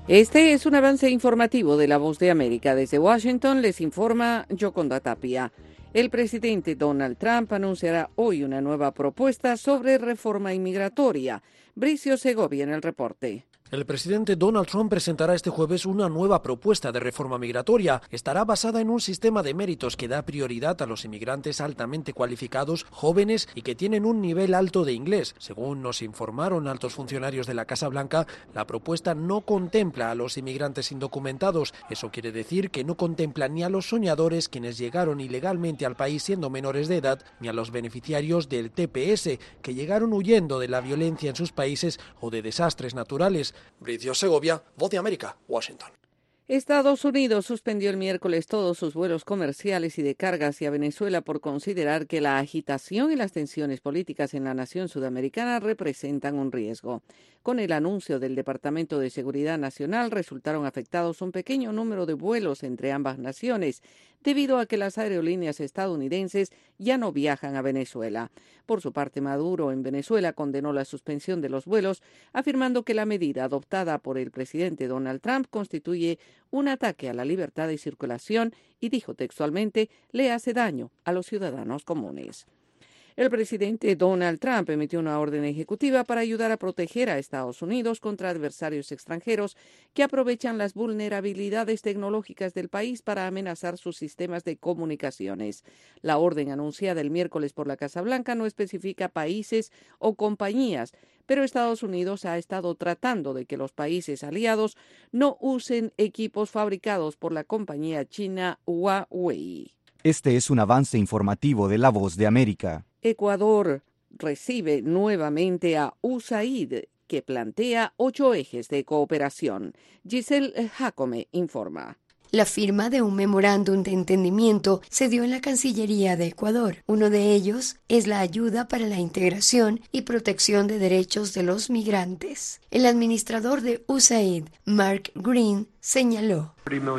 Este es un avance informativo de La Voz de América. Desde Washington les informa Yoconda Tapia. El presidente Donald Trump anunciará hoy una nueva propuesta sobre reforma inmigratoria. Bricio Segovia en el reporte. El presidente Donald Trump presentará este jueves una nueva propuesta de reforma migratoria. Estará basada en un sistema de méritos que da prioridad a los inmigrantes altamente cualificados, jóvenes y que tienen un nivel alto de inglés. Según nos informaron altos funcionarios de la Casa Blanca, la propuesta no contempla a los inmigrantes indocumentados. Eso quiere decir que no contempla ni a los soñadores, quienes llegaron ilegalmente al país siendo menores de edad, ni a los beneficiarios del TPS, que llegaron huyendo de la violencia en sus países o de desastres naturales. Bricio Segovia, Voz de América, Washington. Estados Unidos suspendió el miércoles todos sus vuelos comerciales y de carga hacia Venezuela por considerar que la agitación y las tensiones políticas en la nación sudamericana representan un riesgo. Con el anuncio del Departamento de Seguridad Nacional, resultaron afectados un pequeño número de vuelos entre ambas naciones, debido a que las aerolíneas estadounidenses ya no viajan a Venezuela. Por su parte, Maduro en Venezuela condenó la suspensión de los vuelos, afirmando que la medida adoptada por el presidente Donald Trump constituye un ataque a la libertad de circulación y, dijo textualmente, le hace daño a los ciudadanos comunes. El presidente Donald Trump emitió una orden ejecutiva para ayudar a proteger a Estados Unidos contra adversarios extranjeros que aprovechan las vulnerabilidades tecnológicas del país para amenazar sus sistemas de comunicaciones. La orden anunciada el miércoles por la Casa Blanca no especifica países o compañías, pero Estados Unidos ha estado tratando de que los países aliados no usen equipos fabricados por la compañía china Huawei. Este es un avance informativo de La Voz de América. Ecuador recibe nuevamente a USAID, que plantea 8 ejes de cooperación. Giselle Jacome informa. La firma de un memorándum de entendimiento se dio en la Cancillería de Ecuador. Uno de ellos es la ayuda para la integración y protección de derechos de los migrantes. El administrador de USAID, Mark Green, señaló: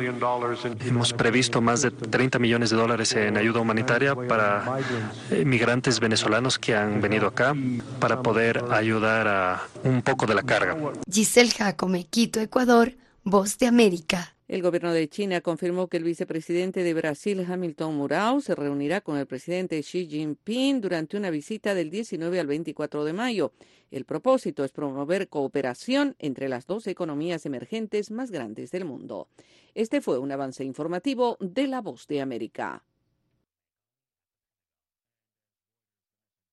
Hemos previsto más de $30 millones en ayuda humanitaria para migrantes venezolanos que han venido acá para poder ayudar a un poco de la carga. Giselle Jacome, Quito, Ecuador, Voz de América. El gobierno de China confirmó que el vicepresidente de Brasil, Hamilton Mourão, se reunirá con el presidente Xi Jinping durante una visita del 19 al 24 de mayo. El propósito es promover cooperación entre las dos economías emergentes más grandes del mundo. Este fue un avance informativo de La Voz de América.